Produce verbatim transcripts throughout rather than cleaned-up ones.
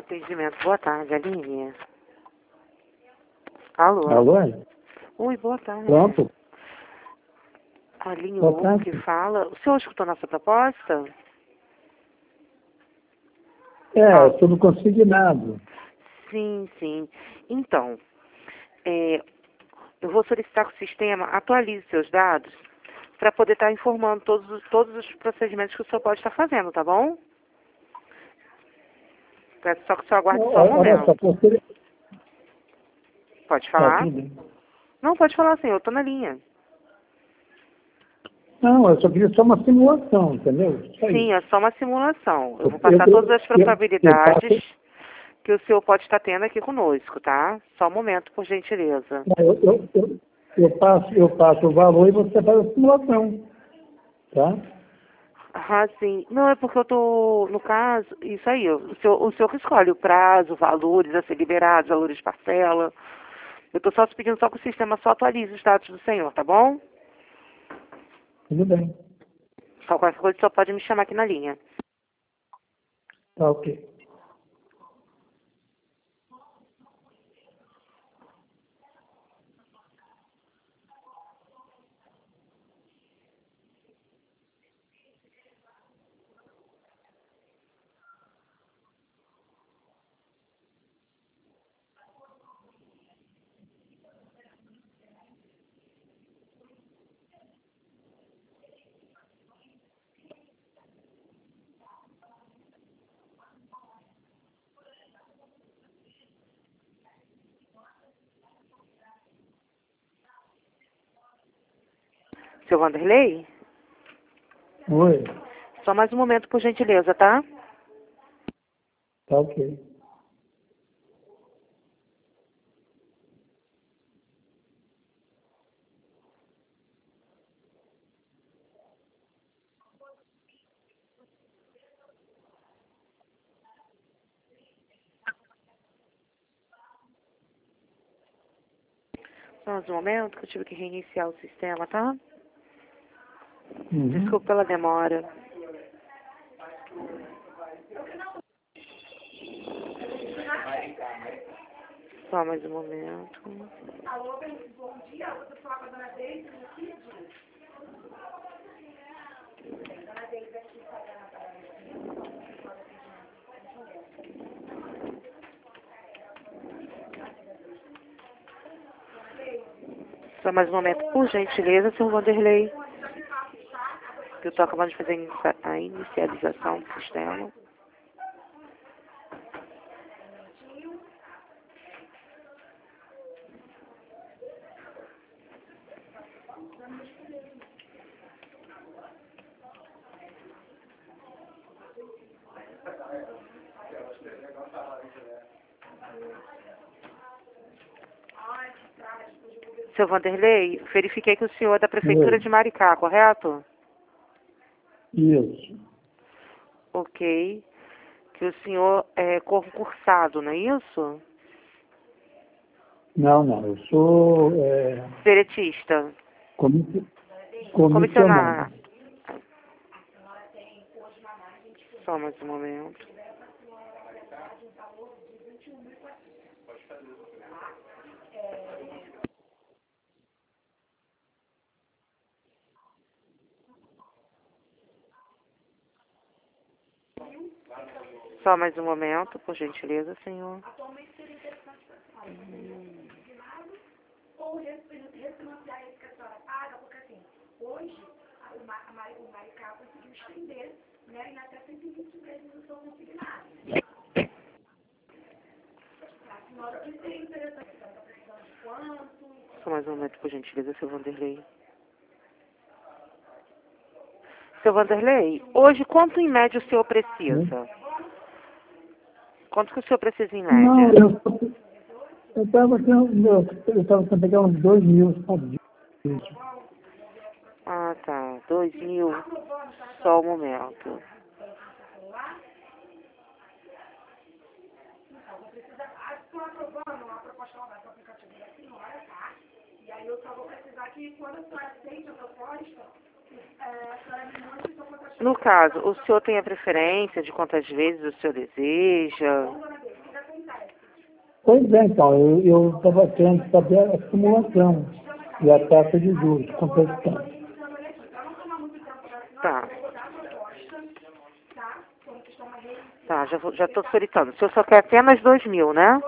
Atendimento. Boa tarde, Aline. Alô? Alô? Oi, boa tarde. Pronto? Aline Boa Hugo tarde. que fala. O senhor escutou nossa proposta? É, Ah. tudo consignado. Sim, sim. Então, é, eu vou solicitar que o sistema atualize seus dados para poder estar informando todos, os- todos os procedimentos que o senhor pode estar fazendo, tá bom? Peço só que o senhor aguarde só um Olha só, momento. você... Pode Tá, falar? tudo bem. Não, pode falar, senhor. Eu estou na linha. Não, eu só queria só uma simulação, entendeu? Só Sim, isso. é só uma simulação. Eu vou Eu, passar todas eu, as eu, eu probabilidades passo, que o senhor pode estar tendo aqui conosco, tá? Só um momento, por gentileza. eu, eu, eu, eu passo, eu passo o valor e você faz a simulação, tá? Ah, sim. Não, é porque eu tô, no caso, isso aí, o senhor, o senhor que escolhe o prazo, valores a ser liberados, valores de parcela. Eu tô só te pedindo só que o sistema só atualize os dados do senhor, tá bom? Tudo bem. Só qualquer coisa, o senhor pode me chamar aqui na linha. Tá, ok. Seu Vanderlei? Oi. Só mais um momento, por gentileza, tá? Tá, ok. Só mais um momento que eu tive que reiniciar o sistema, tá? Uhum. Desculpa pela demora. Só mais um momento. Só mais um momento, por gentileza, senhor Vanderlei. Que eu estou acabando de fazer a inicia- a inicialização do sistema. Seu Vanderlei, verifiquei que o senhor é da Prefeitura Oi. de Maricá, correto? Isso. Ok. Que o senhor é concursado, não é isso? Não, não. Eu sou é, Peretista. comissi- comissionado. Comissionar. Só mais um momento. Só mais um momento, por gentileza, senhor. Hum. Ou refinanciar esse que a senhora paga, porque assim, hoje a- o, Ma- a Mari- o Maricá conseguiu estender, né, em até cento e vinte vezes o seu consignado. A senhora, o que seria interessante? A senhora está precisando de quanto? Só mais um momento, por gentileza, seu Vanderlei. Seu Vanderlei, hoje quanto em média o senhor precisa? Quanto que o senhor precisa em Não, média? eu eu estava eu estava tentando pegar uns dois mil, sabe? Isso. Ah, tá. Dois mil. Só um momento. Estou aprovando a proposta lá do aplicativo da senhora, tá? E aí eu só vou precisar que quando a senhora aceite a proposta, No caso, o senhor tem a preferência de quantas vezes o senhor deseja? Pois é, então, eu estava querendo saber a simulação e a taxa de juros, quanto é que está. Tá. Tá, já vou, já estou solicitando. O senhor só quer apenas dois mil, né?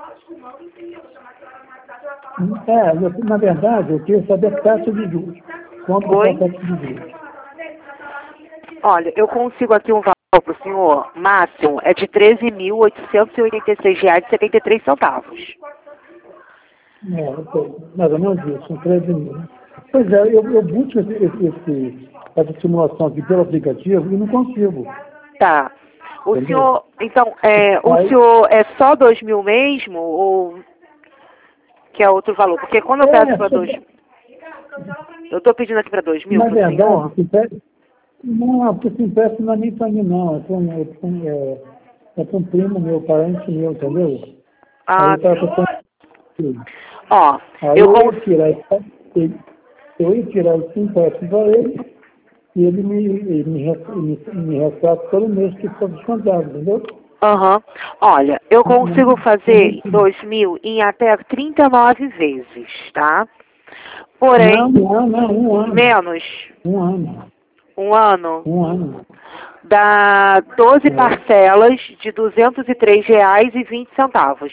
É, eu, na verdade, eu queria saber a taxa de juros. Quanto Oi? é a taxa de juros? Olha, eu consigo aqui um valor para o senhor máximo, é de treze mil oitocentos e oitenta e seis reais e setenta e três centavos. É, eu sei, mais ou menos isso, são treze mil. Né? Pois é, eu, eu busco esse, esse, esse, essa simulação aqui pelo aplicativo e não consigo. Tá. O Entendeu? senhor, então, é, o Aí- senhor é só dois mil mesmo ou que é outro valor? Porque quando eu É, peço para só- dois, eu estou pedindo aqui para dois mil na para o senhor. verdade, se pede- não, porque esse empréstimo não é nem para mim, não. É para um, é pra um, é, é pra um primo meu, parente meu, entendeu? Aí Ah, eu tava sim. pensando, Ó, aí eu eu ia consigo. tirar esse, eu ia tirar esse empréstimo para ele e ele me, ele me, re- me, me retrata todo mês que for descontado, entendeu? Aham. Olha, eu consigo fazer Não, dois mil em até trinta e nove vezes, tá? Porém, não, não, um ano. menos Um ano. um ano Um ano. dá doze É. parcelas de duzentos e três reais e vinte centavos.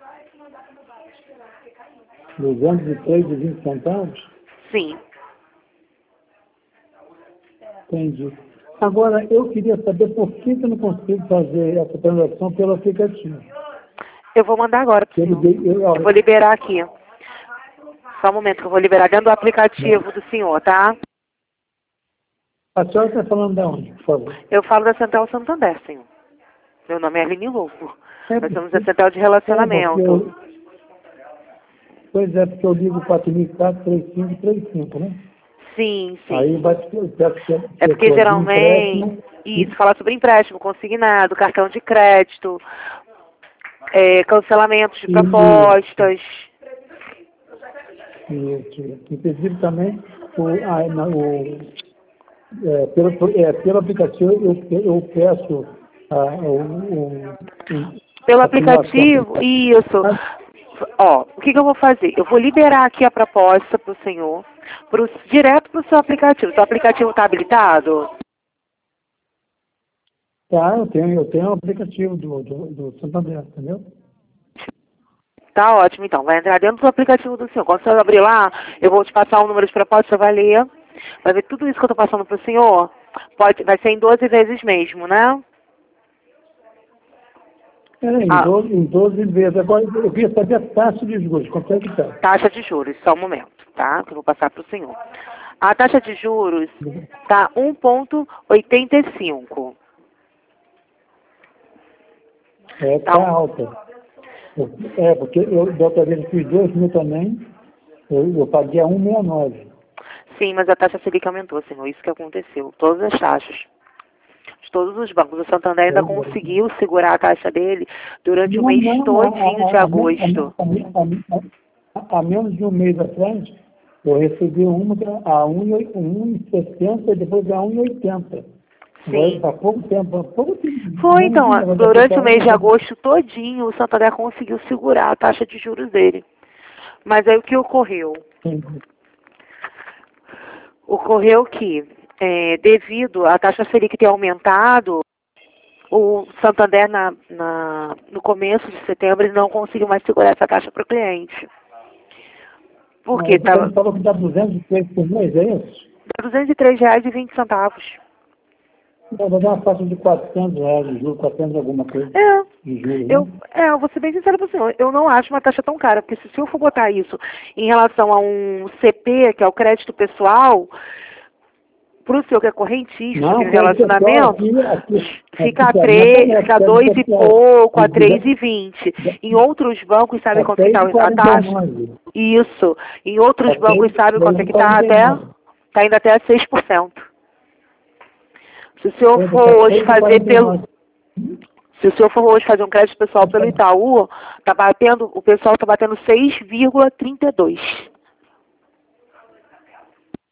duzentos e três e vinte centavos? Sim. Entendi. Agora, eu queria saber por que, que eu não consigo fazer essa transação pelo aplicativo. Eu vou mandar agora pro Eu, senhor. liguei- eu, Eu vou liberar aqui. Só um momento que eu vou liberar dentro do aplicativo do senhor, tá? a senhora está falando de onde, por favor? Eu falo da Central Santander, senhor. Meu nome é Arline Lobo. É Nós somos porque, a Central de é porque Relacionamento. eu, pois é, porque eu ligo quatro mil e quatro, três cinco, três cinco, né? Sim, Aí sim. vai eu peço que É porque setor de geralmente, empréstimo isso, falar sobre empréstimo consignado, cartão de crédito, é, cancelamentos de e, propostas. e, e, inclusive também o, a, na- o, é, pelo, é, pelo aplicativo eu, eu peço a, o, o, o- Pelo a simulação. aplicativo, isso. Ó, o que, que eu vou fazer? Eu vou liberar aqui a proposta para o senhor, pro, direto para o seu aplicativo. Seu aplicativo está habilitado? Tá, eu tenho, eu tenho o aplicativo do, do, do Santander, entendeu? Tá ótimo, então. Vai entrar dentro do aplicativo do senhor. Quando você abrir lá, eu vou te passar o número de proposta, você vai ler. Vai ver tudo isso que eu estou passando para o senhor. Pode, vai ser em doze vezes mesmo, né? É, em Ah, doze, em doze vezes. Agora, eu queria saber a taxa de juros, quanto é que está? taxa de juros, só um momento, tá? Que eu vou passar para o senhor. A taxa de juros está um vírgula oitenta e cinco. É, Tá está um- alta. Eu- É, porque eu, da outra vez, eu fiz dois mil também, eu, eu paguei a um vírgula sessenta e nove. Sim, mas a taxa Selic aumentou, senhor. Isso que aconteceu. Todas as taxas. De todos os bancos. O Santander ainda conseguiu segurar a taxa dele durante o Não, mês não, a, todinho de a, a, men- agosto. a, men- a, men- a, a, a menos de um mês atrás, eu recebi uma a um vírgula sessenta e depois a um vírgula oitenta. Sim. Há pouco tempo, há pouco tempo. Foi, então, menos de- um, durante o mês de agosto todinho, o Santander conseguiu segurar a taxa de juros dele. Mas aí o que ocorreu? Ocorreu que, é, devido à taxa Selic ter aumentado, o Santander, na, na, no começo de setembro, ele não conseguiu mais segurar essa taxa para o cliente. Porque Você estava falou que dá duzentos e três por mês, é isso? duzentos e três reais e vinte centavos. Vai dar uma faixa de quatrocentos reais de juros, quatrocentos alguma coisa É, de juros, eu, né? é, eu vou ser bem sincera para o senhor, eu não acho uma taxa tão cara, porque se o senhor for botar isso em relação a um C P, que é o crédito pessoal, para o senhor que é correntista, Não, tem um crédito pessoal relacionamento, aqui, aqui, fica a aqui, três, não, fica a crédito dois e pessoal, pouco, a de- três de- e vinte. Em outros bancos, sabe a quanto que está três e a quarenta e taxa? nove. Isso. Em outros A bancos, três sabe quanto é que está e até? quarenta e nove. Está indo até seis por cento. Se o senhor Pois é, for tá hoje fazer pelo... três e quarenta e nove. Se o senhor for hoje fazer um crédito pessoal pelo Itaú, tá batendo, o pessoal está batendo seis vírgula trinta e dois.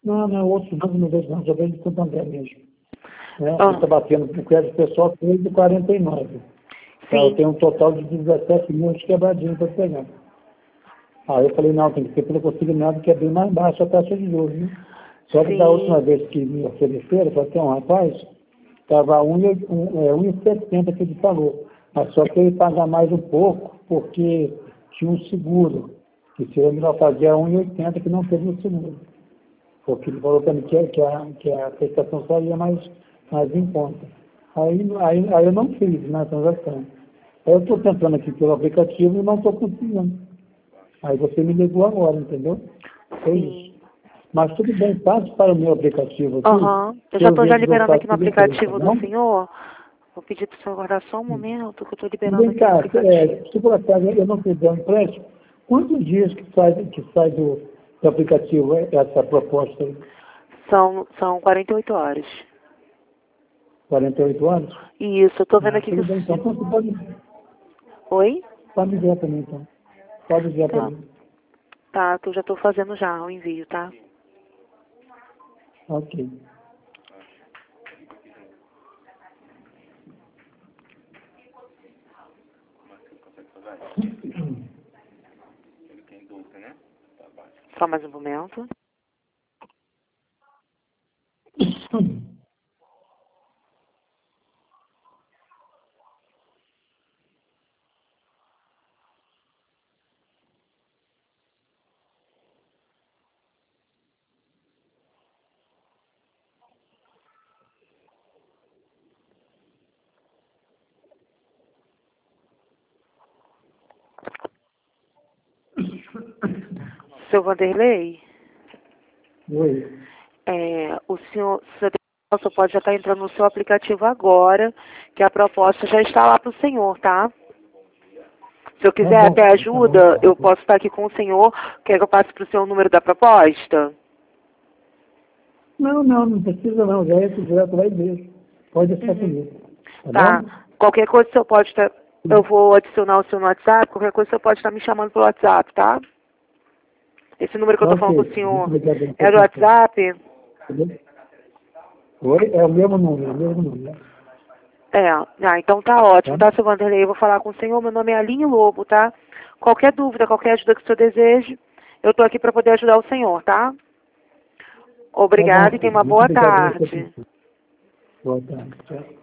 Não, não, outros não, não vejo não, só vejo de Santo André mesmo. Né? Ah, Está batendo o crédito pessoal três de quarenta e nove. Tá, eu sim, tenho um total de dezessete mil quebradinhos para pegar. Aí eu falei, não, tem que ser pelo consignado, que é bem mais baixa a taxa de juros, né? Só que da última sim. vez que me ofereceram, falei assim, um rapaz, estava um e setenta que ele falou. Mas só que ele paga mais um pouco, porque tinha um seguro. Que seria melhor fazer a um e oitenta que não teve o seguro. Porque ele falou para mim que, que, a, que a prestação saía mais, mais em conta. Aí, aí, aí eu não fiz na transação. Aí eu estou tentando aqui pelo aplicativo e não estou conseguindo. Aí você me ligou agora, entendeu? Foi isso. Sim. Mas tudo bem, passe para o meu aplicativo aqui, Aham. Eu que já eu estou já vejo que eu liberando faço aqui no tudo bem, tá aplicativo do bom? senhor. Vou pedir para o senhor aguardar só um momento, que eu estou E liberando vem aqui no cá, aplicativo. é, se por acaso eu não fizer um empréstimo, quantos dias que sai, que sai do, do aplicativo essa proposta aí? São, são quarenta e oito horas. quarenta e oito anos? Isso, eu estou vendo Ah, aqui que tudo o bem, então. senhor... Então você pode, Oi? pode enviar para mim, então. Pode enviar para Tá. mim. Tá, que eu já estou fazendo já o envio, tá? Ok. Só mais um momento. Seu Vanderlei, Oi. é, o senhor, o senhor só pode já estar entrando no seu aplicativo agora, que a proposta já está lá para o senhor, tá? Se eu Tá quiser bom, até tá bom, ajuda, então. eu posso estar aqui com o senhor. Quer que eu passe para o senhor o número da proposta? Não, não, não precisa não, já é direto lá e mesmo. Pode deixar Uhum. comigo. Tá bom? Tá. Qualquer coisa o senhor pode estar... Eu vou adicionar o seu no WhatsApp. Qualquer coisa o senhor pode estar me chamando pelo WhatsApp, tá? Esse número que eu tô falando com Ok, o muito senhor obrigado pela é do atenção. WhatsApp? Tá bom? Oi, é o mesmo número, é o mesmo número. É. Ah, então tá ótimo, Tá? tá, seu Vanderlei? Eu vou falar com o senhor. Meu nome é Aline Lobo, tá? Qualquer dúvida, qualquer ajuda que o senhor deseje, eu tô aqui para poder ajudar o senhor, tá? Tá bom, Obrigada e tenha filho. uma Muito boa obrigado pela sua tarde. atenção. Boa tarde. Tchau.